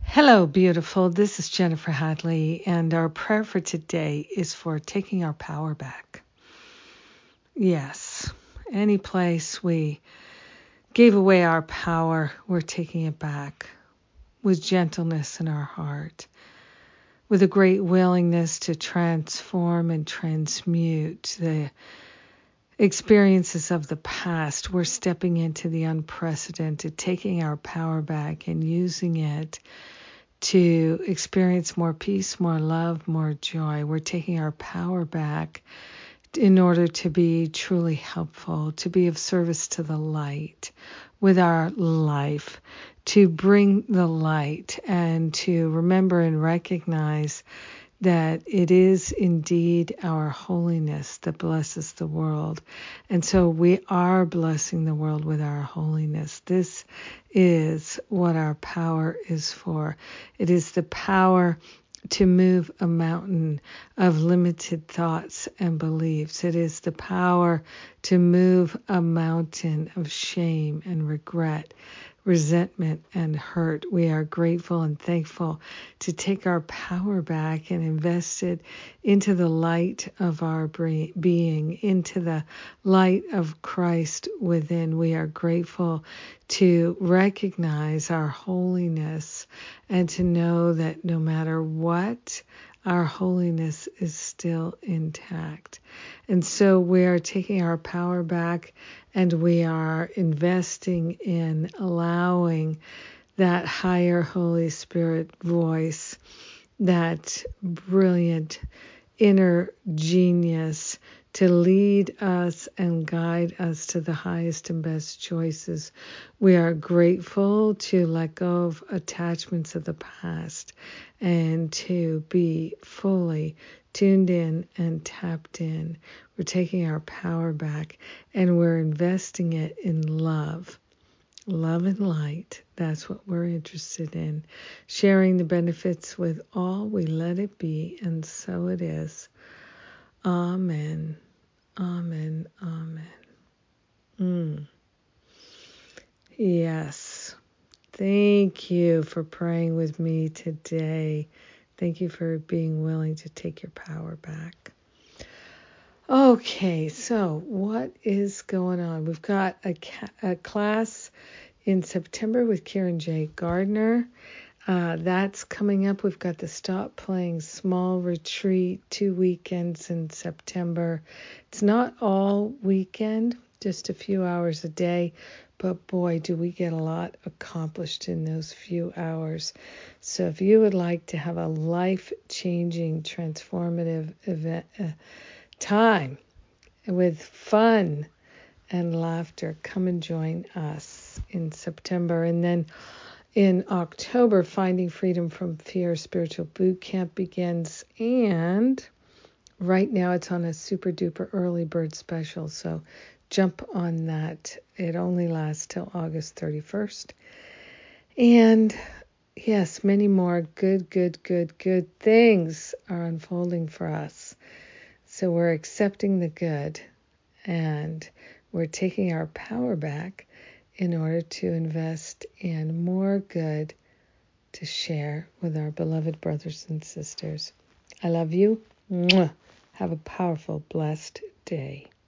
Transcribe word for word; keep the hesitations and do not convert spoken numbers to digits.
Hello, beautiful. This is Jennifer Hadley, and our prayer for today is for taking our power back. Yes, any place we gave away our power, we're taking it back with gentleness in our heart, with a great willingness to transform and transmute the experiences of the past. We're stepping into the unprecedented, taking our power back and using it to experience more peace, more love, more joy. We're taking our power back in order to be truly helpful, to be of service to the light with our life, to bring the light and to remember and recognize that it is indeed our holiness that blesses the world. And so we are blessing the world with our holiness. This is what our power is for. It is the power to move a mountain of limited thoughts and beliefs. It is the power to move a mountain of shame and regret, resentment and hurt. We are grateful and thankful to take our power back and invest it into the light of our being, into the light of Christ within. We are grateful to recognize our holiness and to know that no matter what, our holiness is still intact. And so we are taking our power back and we are investing in allowing that higher Holy Spirit voice, that brilliant inner genius to lead us and guide us to the highest and best choices. We are grateful to let go of attachments of the past and to be fully tuned in and tapped in. We're taking our power back and we're investing it in love. Love and light, that's what we're interested in. Sharing the benefits with all, we let it be, and so it is. Amen. Amen. Amen. Mm. Yes. Thank you for praying with me today. Thank you for being willing to take your power back. Okay, so what is going on? We've got a, ca- a class in September with Karen J. Gardner. Uh, that's coming up. We've got the Stop Playing Small retreat, two weekends in September. It's not all weekend, just a few hours a day, but boy, do we get a lot accomplished in those few hours. So if you would like to have a life-changing, transformative event, uh, time with fun and laughter, come and join us in September. And then in October, Finding Freedom from Fear Spiritual Boot Camp begins, and right now it's on a super duper early bird special, so jump on that. It only lasts till August thirty-first. And yes, many more good, good, good, good things are unfolding for us. So we're accepting the good and we're taking our power back in order to invest in more good to share with our beloved brothers and sisters. I love you. Mwah. Have a powerful, blessed day.